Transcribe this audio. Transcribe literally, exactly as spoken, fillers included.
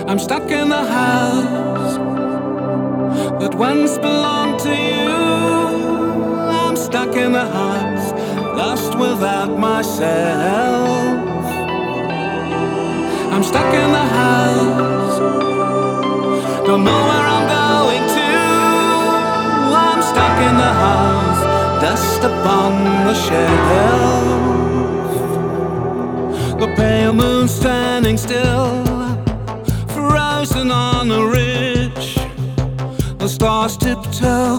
I'm stuck in the house that once belonged to you. I'm stuck in the house, lost without myself. I'm stuck in the house, don't know where I'm going to. I'm stuck in the house, dust upon the shelf. The pale moon standing still, frozen on the ridge. The stars tiptoe